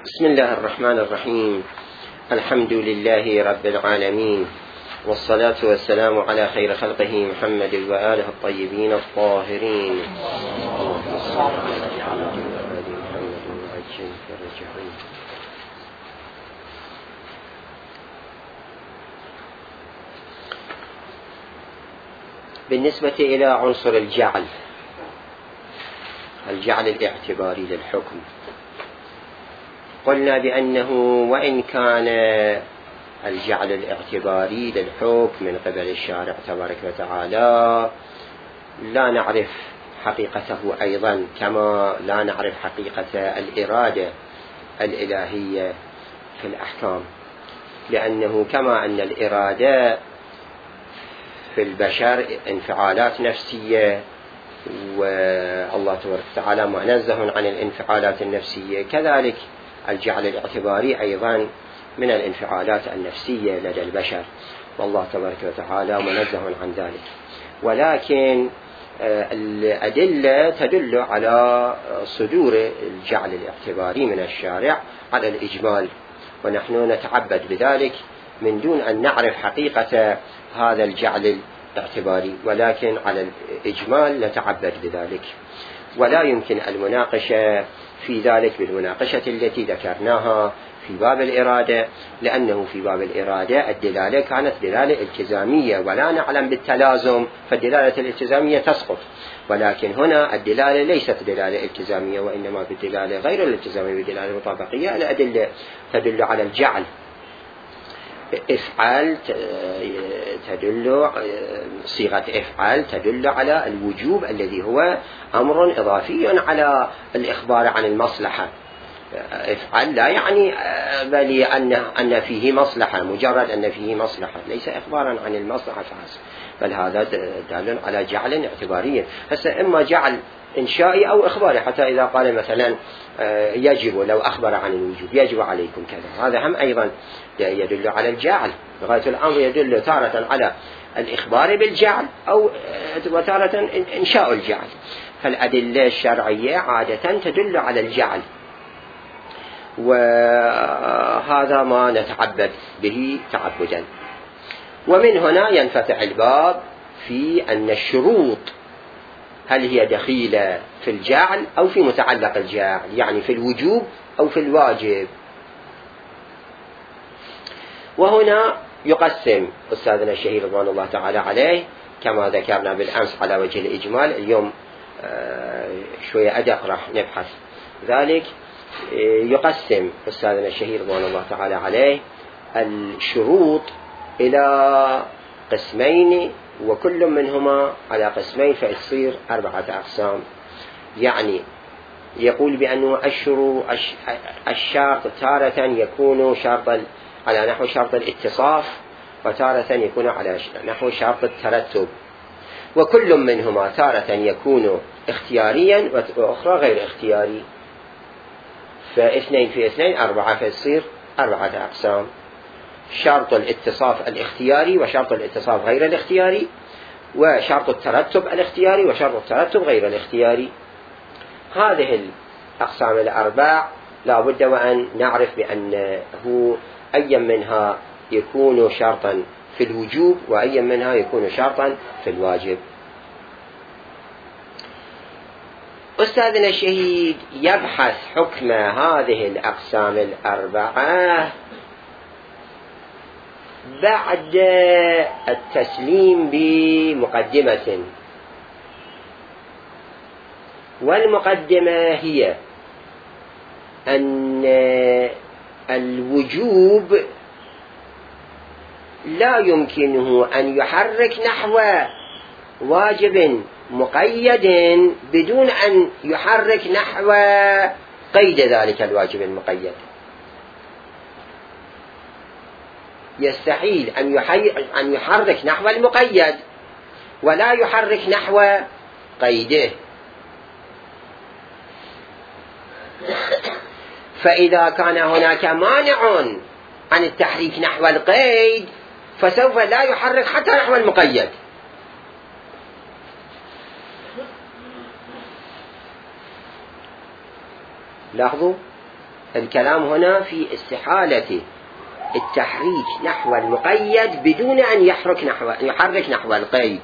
بسم الله الرحمن الرحيم. الحمد لله رب العالمين، والصلاة والسلام على خير خلقه محمد وآله الطيبين الطاهرين. بالنسبة إلى عنصر الجعل الاعتباري للحكم، قلنا بأنه وإن كان الجعل الاعتباري للحكم من قبل الشارع تبارك وتعالى لا نعرف حقيقته أيضا، كما لا نعرف حقيقة الإرادة الإلهية في الأحكام، لأنه كما أن الإرادة في البشر انفعالات نفسية، والله تبارك وتعالى منزه عن الانفعالات النفسية، كذلك الجعل الاعتباري أيضا من الانفعالات النفسية لدى البشر، والله تبارك وتعالى منزه عن ذلك. ولكن الأدلة تدل على صدور الجعل الاعتباري من الشارع على الإجمال، ونحن نتعبد بذلك من دون أن نعرف حقيقة هذا الجعل الاعتباري، ولكن على الإجمال نتعبد بذلك. ولا يمكن المناقشة في ذلك بالمناقشة التي ذكرناها في باب الإرادة، لأنه في باب الإرادة الدلالة كانت دلالة التزامية ولا نعلم بالتلازم، فالدلالة الالتزامية تسقط. ولكن هنا الدلالة ليست دلالة التزامية، وإنما بالدلالة غير الالتزامية، بالدلالة المطابقية. الأدلة تدل على الجعل، افعل تدل، صيغة افعل تدل على الوجوب الذي هو أمر إضافي على الإخبار عن المصلحة. افعل لا يعني بل أن فيه مصلحة، مجرد أن فيه مصلحة، ليس إخبارا عن المصلحة فحسب، بل هذا دال على جعل اعتباري. هسه إما جعل إنشائي أو إخباري، حتى إذا قال مثلا يجب، لو أخبر عن الوجوب يجب عليكم كذا، هذا هم أيضا يدل على الجعل. بغاية الأمر يدل تارة على الإخبار بالجعل أو وتارة إنشاء الجعل. فالأدلة الشرعية عادة تدل على الجعل، وهذا ما نتعبد به تعبدا. ومن هنا ينفتح الباب في أن الشروط هل هي دخيلة في الجعل أو في متعلق الجعل، يعني في الوجوب أو في الواجب. وهنا يقسم أستاذنا الشهير رضوان الله تعالى عليه، كما ذكرنا بالأمس على وجه الإجمال، اليوم شوية أدق راح نبحث ذلك. يقسم أستاذنا الشهير رضوان الله تعالى عليه الشروط إلى قسمين، وكل منهما على قسمين، فيصير 4 أقسام. يعني يقول بأنه الشرط تارة يكون شرطا على نحو شرط الاتصاف، وتارة يكون على نحو شرط الترتب، وكل منهما تارة يكون اختياريا وأخرى غير اختياري، فاثنين في اثنين 4، فيصير 4 أقسام: شرط الاتصاف الاختياري، وشرط الاتصاف غير الاختياري، وشرط الترتب الاختياري، وشرط الترتب غير الاختياري. هذه الأقسام الأربع لا بد وأن نعرف بأنه أي منها يكون شرطا في الوجوب، وأي منها يكون شرطا في الواجب. أستاذنا الشهيد يبحث حكم هذه الأقسام الأربعة بعد التسليم بمقدمة، والمقدمة هي أن الوجوب لا يمكنه أن يحرك نحو واجب مقيد بدون أن يحرك نحو قيد ذلك الواجب المقيد. يستحيل أن يحرك نحو المقيد ولا يحرك نحو قيده. فإذا كان هناك مانع عن التحريك نحو القيد، فسوف لا يحرك حتى نحو المقيد. لاحظوا الكلام هنا في استحالة التحريك نحو المقيد بدون أن يحرك نحو القيد.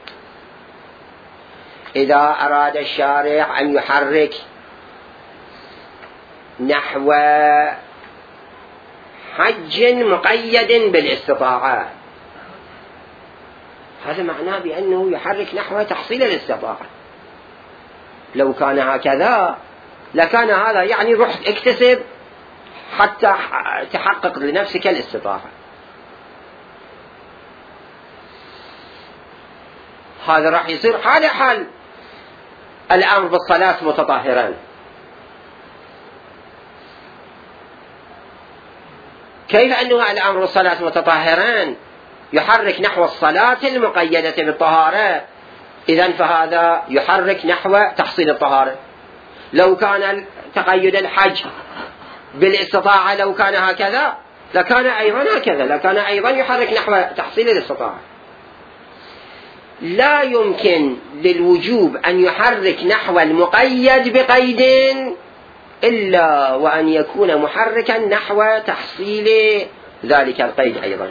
إذا أراد الشارع أن يحرك نحو حج مقيد بالاستطاعة، هذا معناه بأنه يحرك نحو تحصيل الاستطاعة. لو كان هكذا لكان هذا يعني روح اكتسب حتى تحقق لنفسك الاستطاعة. هذا راح يصير حال الأمر بالصلاة متطهرا. كيف أنه الأمر بالصلاة متطهرا يحرك نحو الصلاة المقيدة بالطهارة؟ إذن فهذا يحرك نحو تحصيل الطهارة. لو كان تقيد الحج بالاستطاعة لو كان هكذا لكان أيضا هكذا، لكان أيضا يحرك نحو تحصيل الاستطاعة. لا يمكن للوجوب أن يحرك نحو المقيد بقيد إلا وأن يكون محركا نحو تحصيل ذلك القيد أيضا.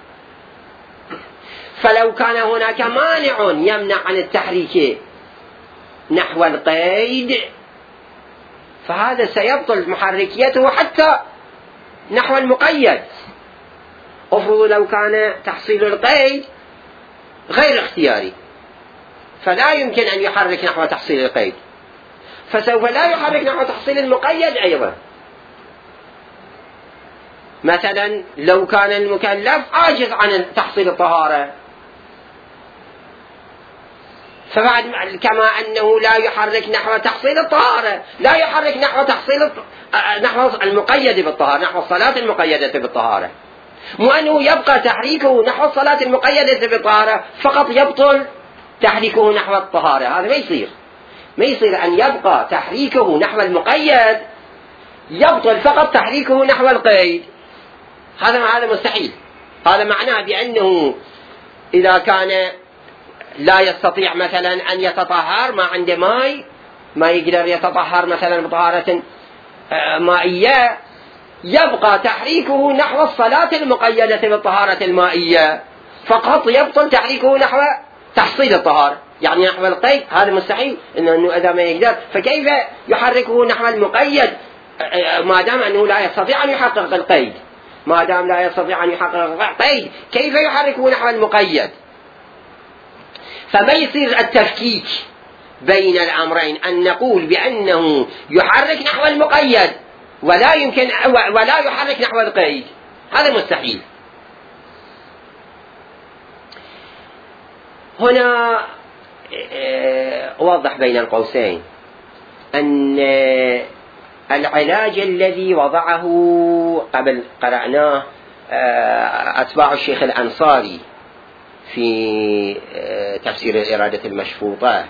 فلو كان هناك مانع يمنع عن التحريك نحو القيد فهذا سيبطل محركيته حتى نحو المقيد. افرضوا لو كان تحصيل القيد غير اختياري فلا يمكن أن يحرك نحو تحصيل القيد، فسوف لا يحرك نحو تحصيل المقيد أيضا. مثلا لو كان المكلف عاجز عن تحصيل الطهارة فبعد كما أنه لا يحرك نحو تحصيل الطهارة لا يحرك نحو تحصيل نحو المقيد بالطهارة، نحو الصلاة المقيدة بالطهارة. مو أنه يبقى تحريكه نحو الصلاة المقيدة بالطهارة فقط يبطل تحريكه نحو الطهارة، هذا ما يصير أن يبقى تحريكه نحو المقيد يبطل فقط تحريكه نحو القيد، هذا مستحيل. هذا معناه بأنه إذا كان لا يستطيع مثلا أن يتطهر ما عنده ماء، ما يقدر يتطهر مثلا بطهارة مائية، يبقى تحريكه نحو الصلاة المقيدة بالطهارة المائية فقط يبطل تحريكه نحو تحصيل الطهارة، يعني نحو القيد هذا مستحيل. إنه إذا ما يقدر فكيف يحركه نحو المقيد ما دام أنه لا يستطيع أن يحقق القيد؟ ما دام لا يستطيع أن يحقق القيد كيف يحركه نحو المقيد؟ فما يصير التفكيك بين الأمرين أن نقول بأنه يحرك نحو المقيد ولا يحرك نحو القيد، هذا مستحيل. هنا أوضح بين القوسين أن العلاج الذي وضعه قبل قرأناه أتباع الشيخ الأنصاري في تفسير الإرادة المشروطة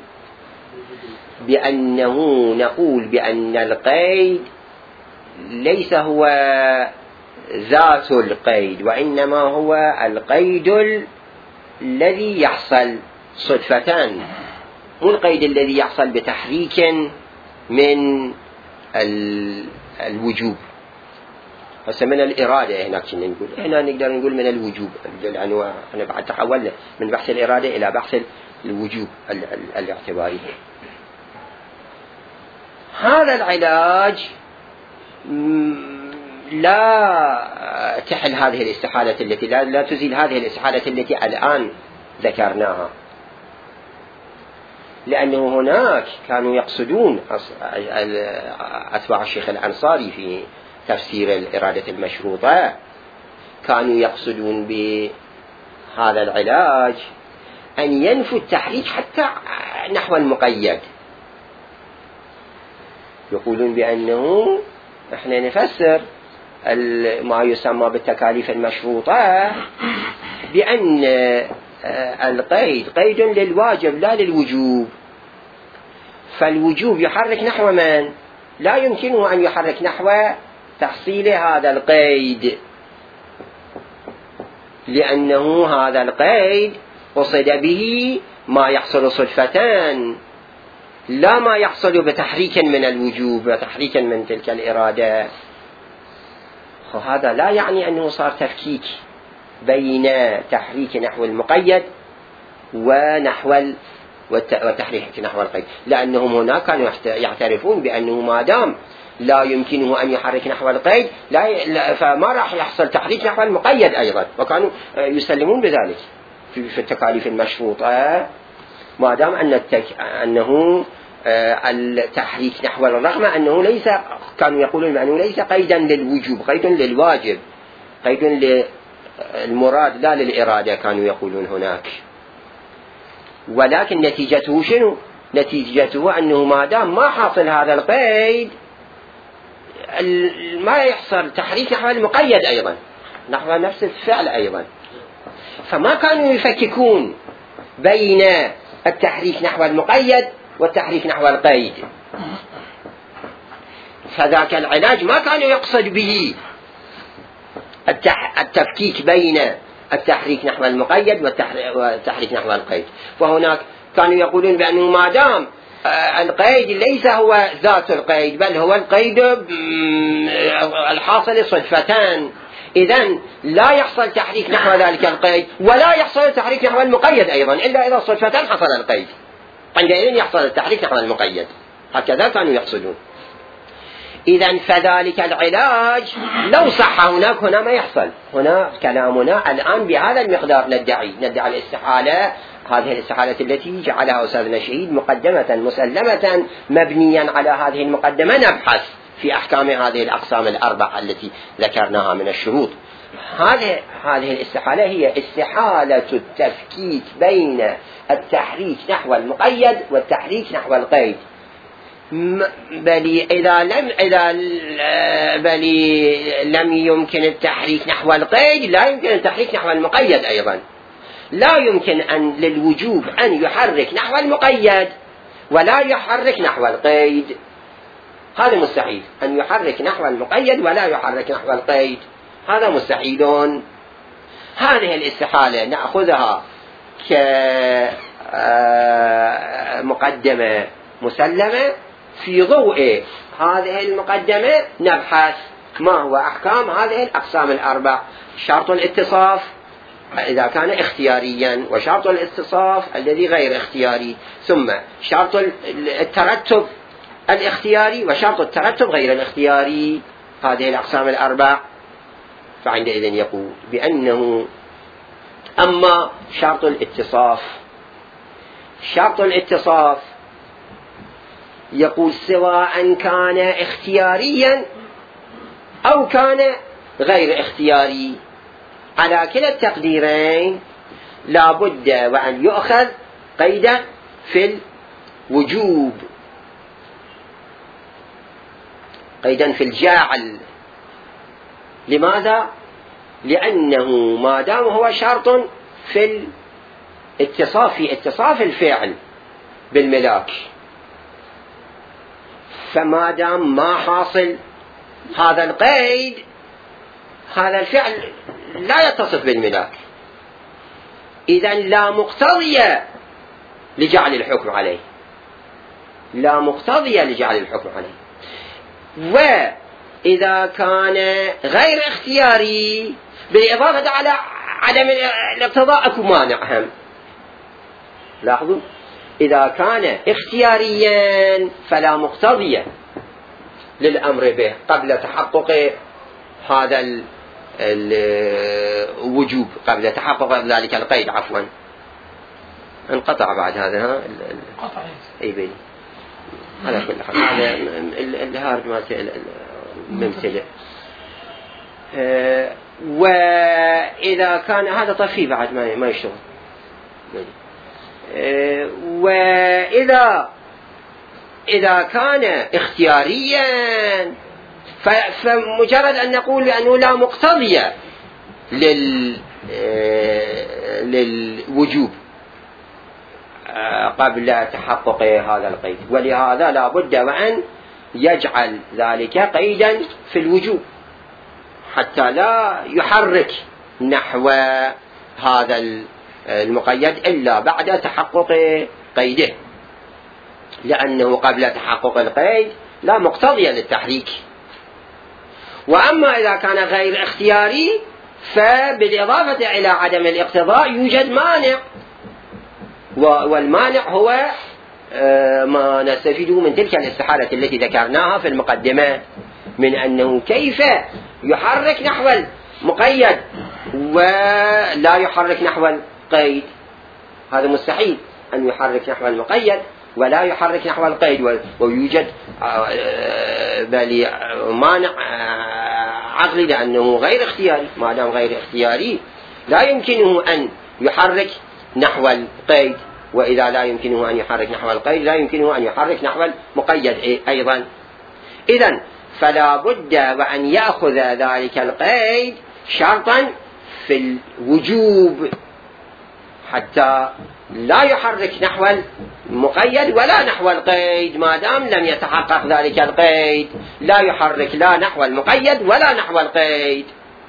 بأنه نقول بأن القيد ليس هو ذات القيد وإنما هو القيد الذي يحصل صدفة، مو القيد الذي يحصل بتحريك من الوجوب. هسه من الإرادة هناك كنا نقول، هنا نقدر نقول من الوجوب، لأنه أنا بعد تحولنا من بحث الإرادة إلى بحث الوجوب الاعتباري. هذا العلاج لا تحل هذه الاستحالة التي لا تزيل هذه الاستحالة التي الآن ذكرناها، لأنه هناك كانوا يقصدون أتباع الشيخ الأنصاري في تفسير الإرادة المشروطة كانوا يقصدون بهذا العلاج أن ينفوا التحريك حتى نحو المقيد. يقولون بأنه احنا نفسر ما يسمى بالتكاليف المشروطة بأن القيد قيد للواجب لا للوجوب، فالوجوب يحرك نحو من؟ لا يمكنه أن يحرك نحو تحصيل هذا القيد، لأنه هذا القيد قصد به ما يحصل صدفتان، لا ما يحصل بتحريك من الوجوب وتحريك من تلك الإرادة. هذا لا يعني أنه صار تفكيك بين تحريك نحو المقيد وتحريك نحو القيد، لأنهم هناك كانوا يعترفون بأنه ما دام لا يمكنه أن يحرك نحو القيد فما راح يحصل تحريك نحو المقيد أيضا، وكانوا يسلمون بذلك في التكاليف المشروطة، ما دام أنه التحريك نحو الرغم أنه ليس، كانوا يقولون أنه ليس قيدا للوجوب، قيد للواجب، قيد للمراد لا للإرادة، كانوا يقولون هناك. ولكن نتيجته شنو؟ نتيجته أنه ما دام ما حاصل هذا القيد ما يحصل تحريك نحو المقيد أيضا، نحو نفس الفعل أيضا. فما كانوا يفككون بين التحريك نحو المقيد والتحريك نحو القيد، فذاك العلاج ما كانوا يقصد به التفكيك بين التحريك نحو المقيد والتحريك نحو القيد. فهناك كانوا يقولون بأنه ما دام القيد ليس هو ذات القيد بل هو القيد الحاصل صدفتان، إذن لا يحصل تحريك نحو ذلك القيد ولا يحصل تحريك نحو المقيد أيضا إلا إذا صدفتان حصل القيد، عندئذ يحصل التحريك نحو المقيد. هكذا كانوا يقصدون. إذن فذلك العلاج لو صح هنا ما يحصل. هنا كلامنا الآن بهذا المقدار ندعي الاستحالة، هذه الاستحالة التي جعلها أستاذنا شهيد مقدمة مسلمة مبنيا على هذه المقدمة نبحث في أحكام هذه الأقسام الأربعة التي ذكرناها من الشروط. هذه الاستحالة هي استحالة التفكيك بين التحريك نحو المقيد والتحريك نحو القيد، بل إذا لم يمكن التحريك نحو القيد لا يمكن التحريك نحو المقيد أيضا. لا يمكن للوجوب أن يحرك نحو المقيد ولا يحرك نحو القيد، هذا مستحيل. أن يحرك نحو المقيد ولا يحرك نحو القيد هذا مستحيل. هذه الاستحالة نأخذها كمقدمة مسلمة، في ضوء هذه المقدمة نبحث ما هو أحكام هذه الأقسام الأربع: شرط الاتصاف إذا كان اختياريا، وشرط الاتصاف الذي غير اختياري، ثم شرط الترتب الاختياري وشرط الترتب غير الاختياري، هذه الأقسام الأربع. فعندئذ يقول بأنه أما شرط الاتصاف يقول سواء كان اختياريا أو كان غير اختياري، على كلا التقديرين لا بد وأن يؤخذ قيدا في الوجوب، قيدا في الجاعل. لماذا؟ لأنه ما دام هو شرط في اتصاف الفعل بالملاك، فما دام ما حاصل هذا القيد هذا الفعل لا يتصف بالملاك، إذن لا مقتضية لجعل الحكم عليه، لا مقتضية لجعل الحكم عليه. وإذا كان غير اختياري بالإضافة على عدم الاقتضاء أكو مانع هم. لاحظوا، إذا كان اختياريا فلا مقتضية للأمر به قبل تحقق هذا الوجوب، قبل تحقق ذلك القيد. عفوا انقطع بعد هذا قطع اي بي على كل حال هذا الهارد مالته ممتلئ. وإذا كان هذا طفي بعد ما يشتغل. وإذا كان اختياريا فمجرد أن نقول بأنه لا مقتضية للوجوب قبل تحقق هذا القيد، ولهذا لا بد وأن يجعل ذلك قيدا في الوجوب حتى لا يحرك نحو هذا المقيد إلا بعد تحقق قيده. لأنه قبل تحقق القيد لا مقتضي للتحريك. وأما إذا كان غير اختياري فبالإضافة إلى عدم الاقتضاء يوجد مانع، والمانع هو ما نستفيده من تلك الاستحالة التي ذكرناها في المقدمة، من أنه كيف يحرك نحو المقيد ولا يحرك نحو القيد. هذا مستحيل أن يحرك نحو المقيد ولا يحرك نحو القيد، ويوجد بل مانع عقلي لأنه غير اختياري. ما دام غير اختياري لا يمكنه أن يحرك نحو القيد، وإذا لا يمكنه أن يحرك نحو القيد لا يمكنه أن يحرك نحو المقيد أيضا. إذن فلا بد وأن يأخذ ذلك القيد شرطا في الوجوب حتى لا يحرك نحو المقيد ولا نحو القيد. ما دام لم يتحقق ذلك القيد لا يحرك لا نحو المقيد ولا نحو القيد.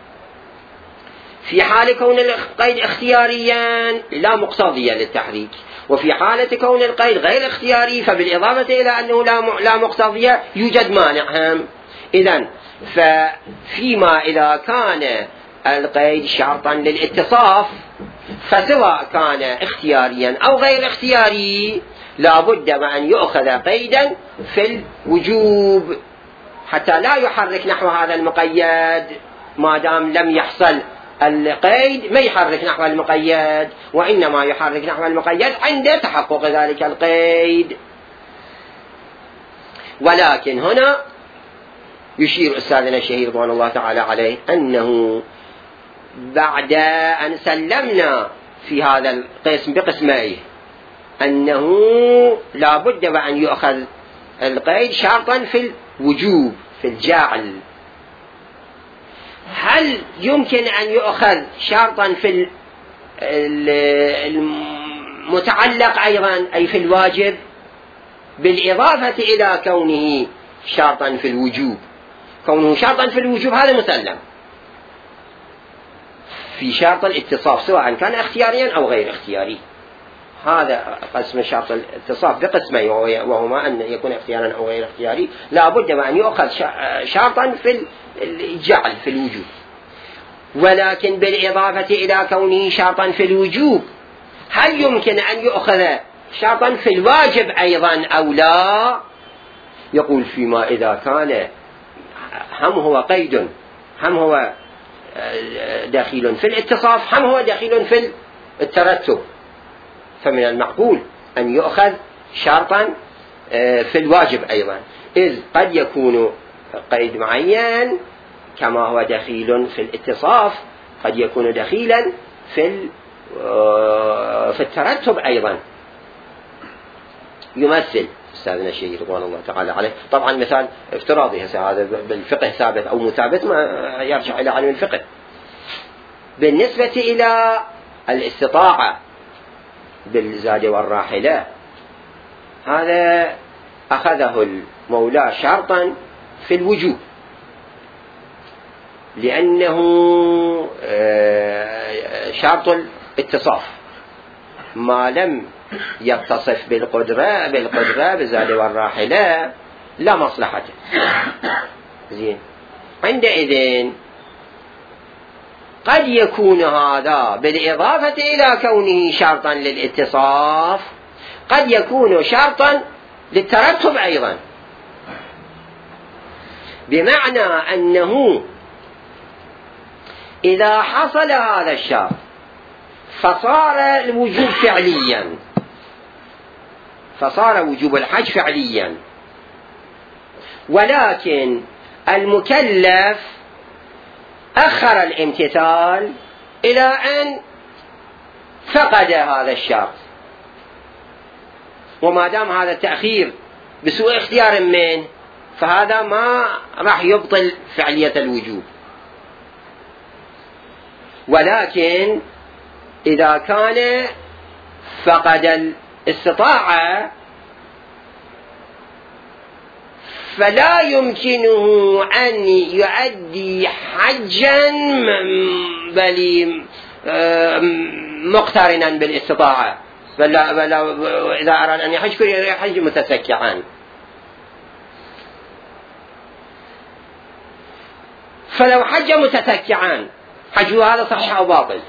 في حال كون القيد اختياريا لا مقتضي للتحريك، وفي حالة كون القيد غير اختياري فبالإضافة إلى أنه لا مقتضي يوجد مانع هم. إذن فيما إذا كان القيد شرطا للاتصاف فسواء كان اختياريا أو غير اختياري لا بد وأن يؤخذ قيدا في الوجوب حتى لا يحرك نحو هذا المقيد. ما دام لم يحصل القيد ما يحرك نحو المقيد، وإنما يحرك نحو المقيد عند تحقق ذلك القيد. ولكن هنا يشير أستاذنا الشهير رضوان الله تعالى عليه أنه بعد أن سلمنا في هذا القسم بقسميه أنه لا بد وأن يؤخذ القيد شرطا في الوجوب في الجاعل، هل يمكن أن يؤخذ شرطا في المتعلق أيضا أي في الواجب بالإضافة إلى كونه شرطا في الوجوب؟ كونه شرطا في الوجوب هذا مسلم في شرط الاتصاف سواء كان اختياريا أو غير اختياري. هذا قسم شرط الاتصاف بقسمين، وهما أن يكون اختيارا أو غير اختياري لا بد وأن يؤخذ شرطا في الجعل في الوجوب. ولكن بالإضافة إلى كونه شرطا في الوجوب هل يمكن أن يؤخذ شرطا في الواجب أيضا أو لا؟ يقول فيما إذا كان هم هو قيد هم هو دخيل في الاتصاف هم هو دخيل في الترتب، فمن المعقول أن يؤخذ شرطا في الواجب أيضا، إذ قد يكون قيد معين كما هو دخيل في الاتصاف قد يكون دخيلا في الترتب أيضا. يمثل أستاذنا الشيخ رضوان الله تعالى عليه طبعا مثال افتراضي، هذا بالفقه ثابت أو مثابت ما يرجع إلى علم الفقه. بالنسبة إلى الاستطاعة بالزاد والراحلة هذا أخذه المولى شرطا في الوجوب لأنه شرط الاتصاف ما لم يتصف بالقدرة بالزاد والراحلة لا مصلحة. زين، عندئذ قد يكون هذا بالإضافة إلى كونه شرطا للاتصاف قد يكون شرطا للترتب أيضا، بمعنى أنه إذا حصل هذا الشرط فصار الوجوب فعليا، فصار وجوب الحج فعليا، ولكن المكلف أخر الامتثال إلى أن فقد هذا الشرط، وما دام هذا التأخير بسوء اختيار منه فهذا ما راح يبطل فعلية الوجوب. ولكن إذا كان فقد الاستطاعة فلا يمكنه أن يؤدي حجا بل مقترنا بالاستطاعة، بل إذا أراد أن يحج يحج متسكعا. فلو حج متسكعا حجه هذا صحيح أو باطل؟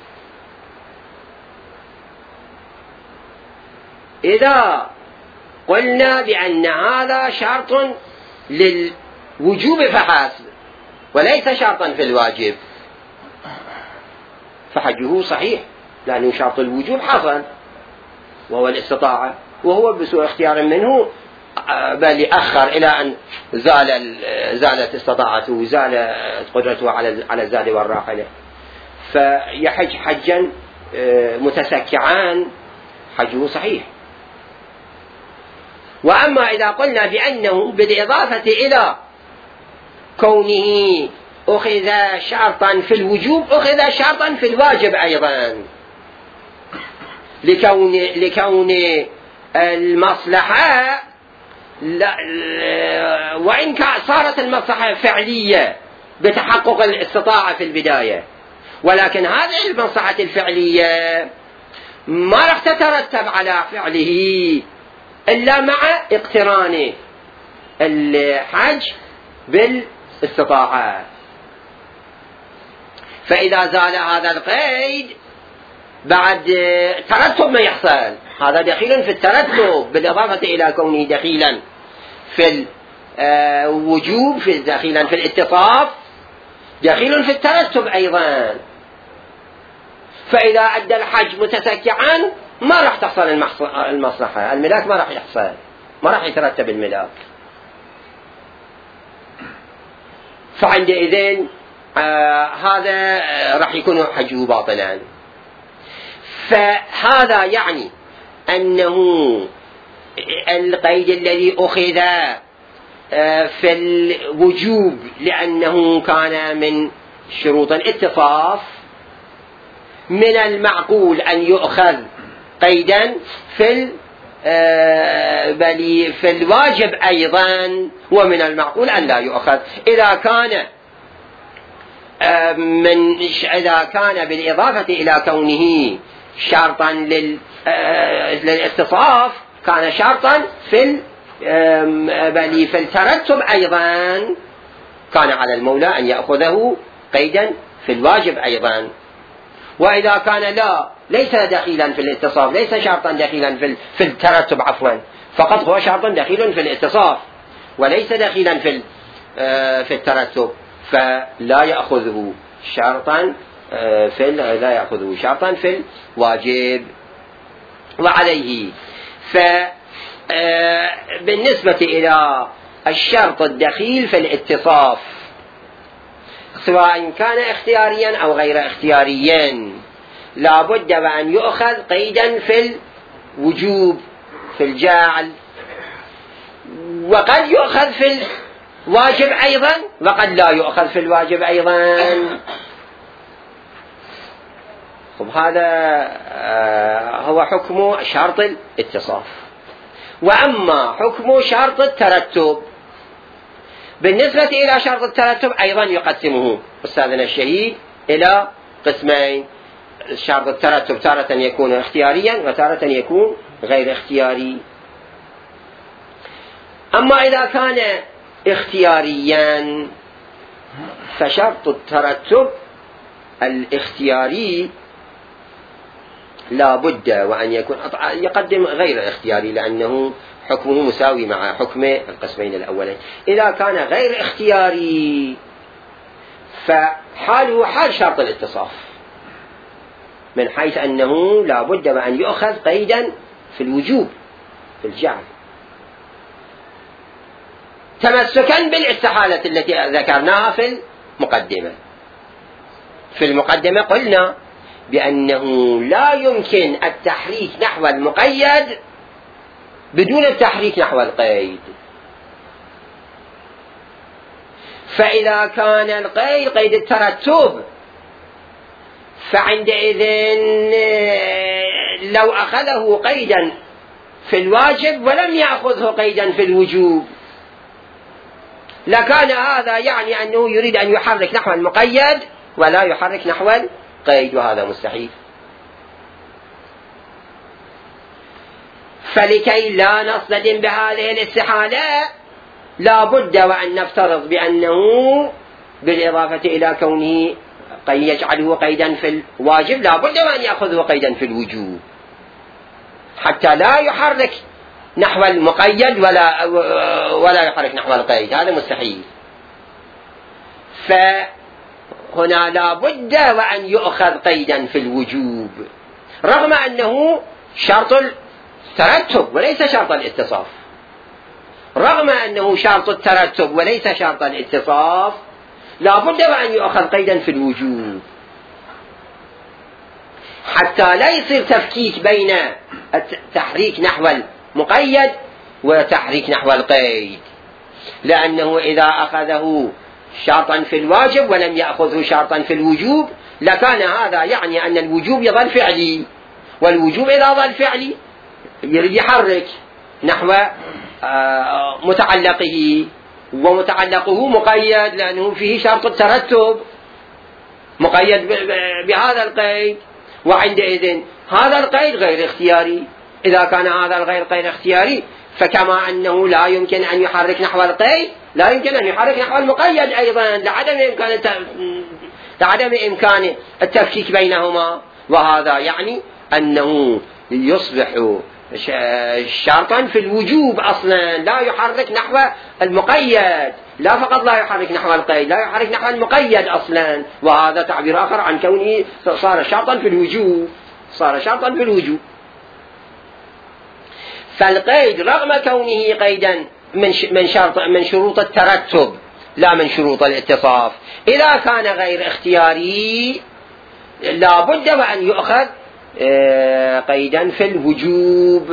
إذا قلنا بأن هذا شرط للوجوب فحسب وليس شرطا في الواجب فحجه صحيح، لأنه شرط الوجوب حصل وهو الاستطاعة، وهو بسوء اختيار منه بل أخر إلى أن زالت استطاعته وزالت قدرته على الزاد والراحلة، فيحج حجا متسكعان حجه صحيح. وأما إذا قلنا بأنه بالإضافة إلى كونه أخذ شرطا في الوجوب أخذ شرطا في الواجب أيضا، لكون المصلحة وإن صارت المصلحة فعلية بتحقق الاستطاعة في البداية، ولكن هذه المصلحة الفعلية ما راح تترتب على فعله إلا مع اقتران الحج بالاستطاعة. فإذا زال هذا القيد بعد ترتب ما يحصل، هذا دخيل في الترتب بالإضافة إلى كونه دخيلا في الوجوب دخيلا في الاتصاف دخيل في الترتب أيضا. فإذا أدى الحج متسكعا ما راح تحصل المصلحة، الملاك ما راح يحصل، ما راح يترتب الملاك، فعندئذ هذا راح يكون حجه باطلا. فهذا يعني أنه القيد الذي أخذ في الوجوب لأنه كان من شروط الاتصاف من المعقول أن يؤخذ قيدا في الواجب أيضا، ومن المعقول أن لا يؤخذ إذا كان بالإضافة إلى كونه شرطا للاتصاف كان شرطا في الترتب أيضا، كان على المولى أن يأخذه قيدا في الواجب أيضا. وإذا كان ليس دخيلا في الاتصاف، ليس شرطا دخيلا في الترتب فقط هو شرط دخيل في الاتصاف وليس دخيلا في الترتب، فلا يأخذه شرطا في الواجب. وعليه بالنسبة إلى الشرط الدخيل في الاتصاف سواء كان اختياريا أو غير اختياريا لا بد وأن يؤخذ قيدا في الوجوب في الجعل، وقد يؤخذ في الواجب أيضا وقد لا يؤخذ في الواجب أيضا. هذا هو حكم شرط الاتصاف. وأما حكم شرط الترتب بالنسبة إلى شرط الترتب أيضا يقسمه أستاذنا الشهيد إلى قسمين. شرط الترتب تارة يكون اختياريا وتارة يكون غير اختياري. أما إذا كان اختياريا فشرط الترتب الاختياري لا بد وأن يقدم غير اختياري لأنه حكمه مساوي مع حكم القسمين الأولين. إذا كان غير اختياري فحاله حال شرط الاتصاف من حيث أنه لا بد وأن يؤخذ قيدا في الوجوب في الجعل تمسكا بالاستحالة التي ذكرناها في المقدمة. في المقدمة قلنا بأنه لا يمكن التحريك نحو المقيد بدون التحريك نحو القيد. فإذا كان القيد قيد الترتب فعندئذ لو أخذه قيدا في الواجب ولم يأخذه قيدا في الوجوب لكان هذا يعني أنه يريد أن يحرك نحو المقيد ولا يحرك نحو القيد، وهذا مستحيل. فلكي لا نصطدم بهذه الاستحالة لا بد وأن نفترض بأنه بالإضافة إلى كونه قد يجعله قيدا في الواجب لا بد وأن يأخذه قيدا في الوجوب حتى لا يحرك نحو المقيد ولا يحرك نحو القيد، هذا مستحيل. فهنا لا بد وأن يؤخذ قيدا في الوجوب رغم أنه شرط الترتب وليس شرط الاتصاف، رغم أنه شرط الترتب وليس شرط الاتصاف لا بد وأن يؤخذ قيدا في الوجوب حتى لا يصير تفكيك بين التحريك نحو المقيد وتحريك نحو القيد، لأنه إذا أخذه شرطا في الواجب ولم يأخذه شرطا في الوجوب لكان هذا يعني أن الوجوب يظل فعلي، والوجوب إذا ظل فعلي يريد يحرك نحو متعلقه، ومتعلقه مقيد لأنه فيه شرط الترتب مقيد بهذا القيد، وعندئذ هذا القيد غير اختياري. إذا كان هذا الغير غير اختياري فكما أنه لا يمكن أن يحرك نحو القيد لا يمكن أن يحرك نحو المقيد أيضا لعدم إمكان التفكيك بينهما، وهذا يعني أنه يصبح شرطا في الوجوب أصلا لا يحرك نحو المقيد، لا فقط لا يحرك نحو القيد لا يحرك نحو المقيد أصلا، وهذا تعبير آخر عن كونه صار شرطا في الوجوب، صار شرطا في الوجوب. فالقيد رغم كونه قيدا من شروط الترتب لا من شروط الاتصاف إذا كان غير اختياري لا بد وأن يؤخذ قيدا في الوجوب.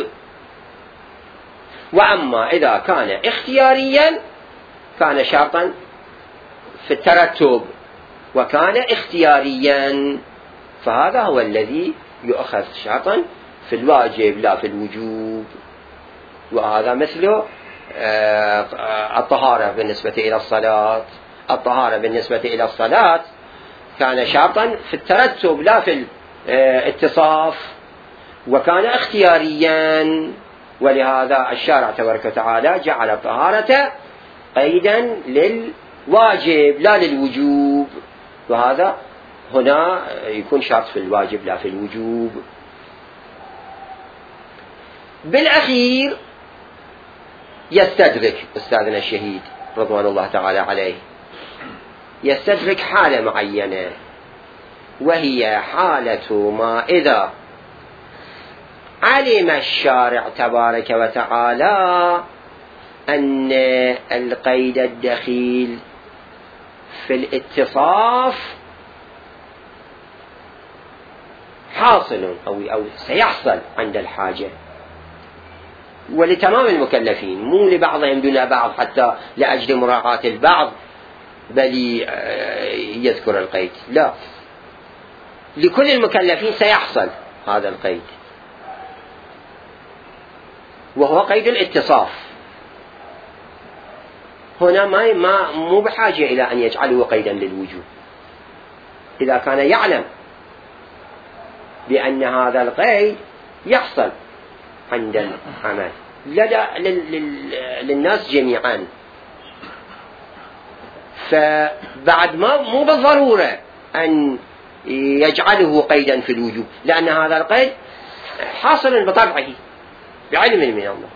وأما إذا كان اختياريا كان شرطا في الترتب وكان اختياريا فهذا هو الذي يؤخذ شرطا في الواجب لا في الوجوب. وهذا مثل الطهارة بالنسبة إلى الصلاة، الطهارة بالنسبة إلى الصلاة كان شرطا في الترتب لا في الاتصاف وكان اختياريا، ولهذا الشارع تبارك وتعالى جعل الطهارة قيدا للواجب لا للوجوب، وهذا هنا يكون شرط في الواجب لا في الوجوب. بالأخير يستدرك أستاذنا الشهيد رضوان الله تعالى عليه يستدرك حالة معينة، وهي حالة ما إذا علم الشارع تبارك وتعالى أن القيد الدخيل في الاتصاف حاصل أو سيحصل عند الحاجة ولتمام المكلفين، مو لبعضهم دون بعض حتى لأجل مراعاة البعض بل يذكر القيد، لا، لكل المكلفين سيحصل هذا القيد وهو قيد الاتصاف. هنا مو بحاجة إلى أن يجعله قيدا للوجوب إذا كان يعلم بأن هذا القيد يحصل عند العمل للناس جميعا، فبعد مو بالضرورة أن يجعله قيدا في الوجوب لأن هذا القيد حاصل بطبعه بعلم من الله.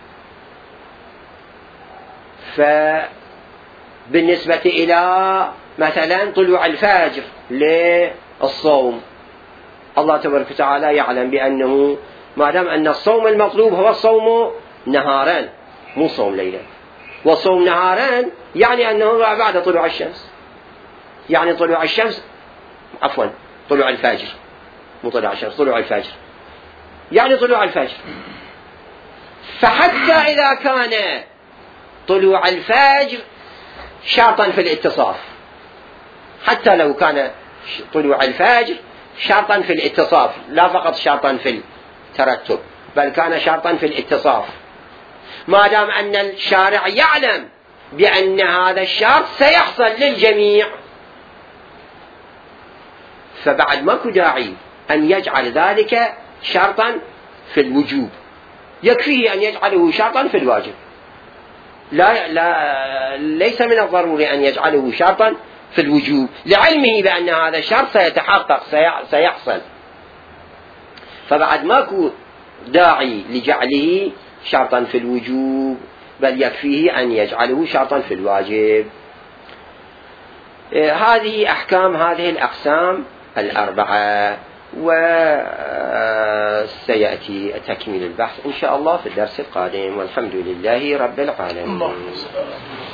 فبالنسبة إلى مثلا طلوع الفجر للصوم الله تبارك وتعالى يعلم بأنه ما دام أن الصوم المطلوب هو الصوم نهارا مو صوم ليلا، والصوم نهارا يعني أنه بعد طلوع الشمس، يعني طلوع الشمس عفوا طلوع الفجر مو طلوع الشمس طلوع الفجر يعني طلوع الفجر. فحتى إذا كان طلوع الفجر شرطا في الاتصاف، حتى لو كان طلوع الفجر شرطا في الاتصاف لا فقط شرطا في الترتب بل كان شرطا في الاتصاف، ما دام أن الشارع يعلم بأن هذا الشرط سيحصل للجميع فبعد ماكو داعي أن يجعل ذلك شرطا في الوجوب يكفيه أن يجعله شرطا في الواجب، ليس من الضروري أن يجعله شرطا في الوجوب، لعلمه بأن هذا الشرط سيتحقق سيحصل، فبعد ماكو داعي لجعله شرطا في الوجوب، بل يكفيه أن يجعله شرطا في الواجب. هذه أحكام هذه الأقسام الأربعة، وسيأتي تكميل البحث إن شاء الله في الدرس القادم، والحمد لله رب العالمين.